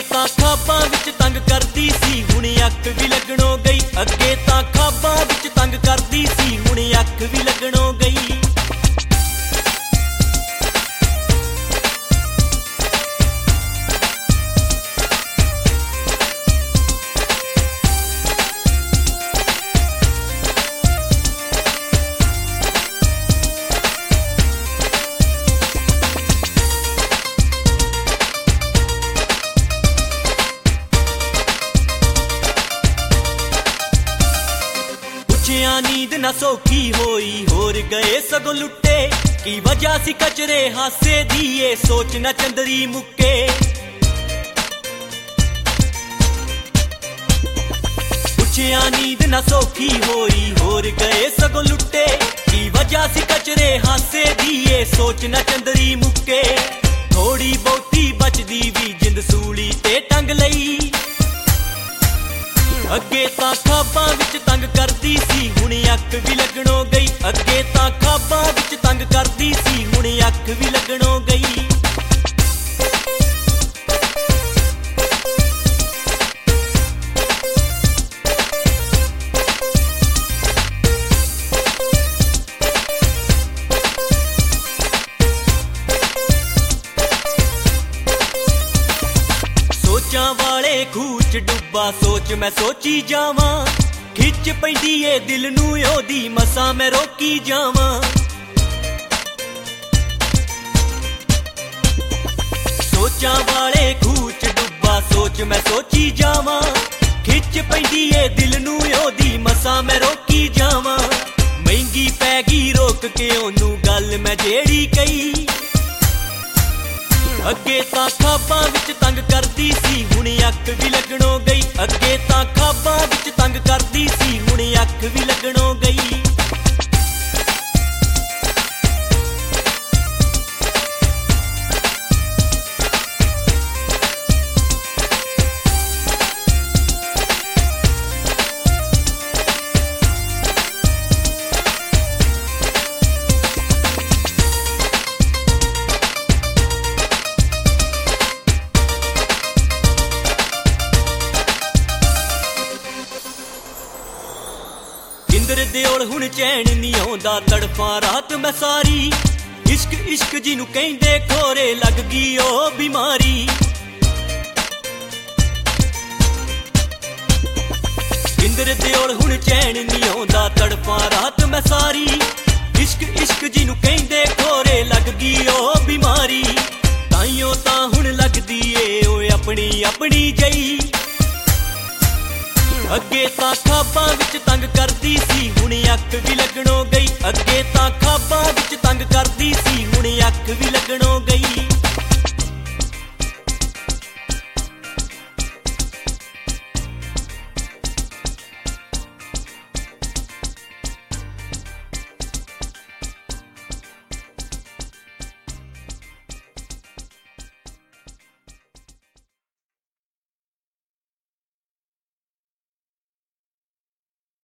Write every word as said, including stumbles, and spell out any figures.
तां खाबां विच तंग करदी सी हुण अख भी लगणों गई। अगे तां खाबां विच तंग करदी सी हुण अख भी लगणों गई। नींद न सौखी होई होर गए सगों लुटे की वजह सी कचरे हासे दी ये सोच न चंदरी मुक्के। पुछया नींद न सौखी होई होर गए सगों लुटे की वजह सी कचरे हासे दी ये सोच न चंदरी मुक्के। थोड़ी बहुती बचदी भी जिंद सूली ते टंग लई। अगे तां खाबां विच तंग करदी सी हुण अख भी लगणों गई। अगे तां खाबां विच तंग करदी सी हुण अख भी लगणों गई। सोचां वाले खूह च डुब्बा सोच मैं सोची जावां। खिच पैंदी ए दिल नूं ओदी मसां मैं रोकी जावां। सोचां वाले खूह च डुब्बा सोच मैं सोची जावां। खिच पैंदी ए दिल नूं ओदी मसां मैं रोकी जावां। महंगी पै गई रोक के ओनू गल मैं जेड़ी कही। अगे तां खाबां विच तंग करदी सी हुण अख भी लगणों गई। अगे तां खाबां विच तंग करदी सी हुण अख भी लगणों गई। इंद्र देओल हुण चैन नी आउंदा तड़फां रात मैं सारी। इश्क इश्क जिनू कहिंदे खोरे लग गई ओ बीमारी। इंद्र देओल हुण चैन नी आउंदा तड़फां रात मैं सारी। इश्क इश्क जिनू कहिंदे खोरे लग गई ओ बीमारी। ताइयों तां हुण लगदी ए ओए अपनी अपनी जई। अगे तां खाबां विच तंग करदी सी हुण अख भी लगणों गई। अगे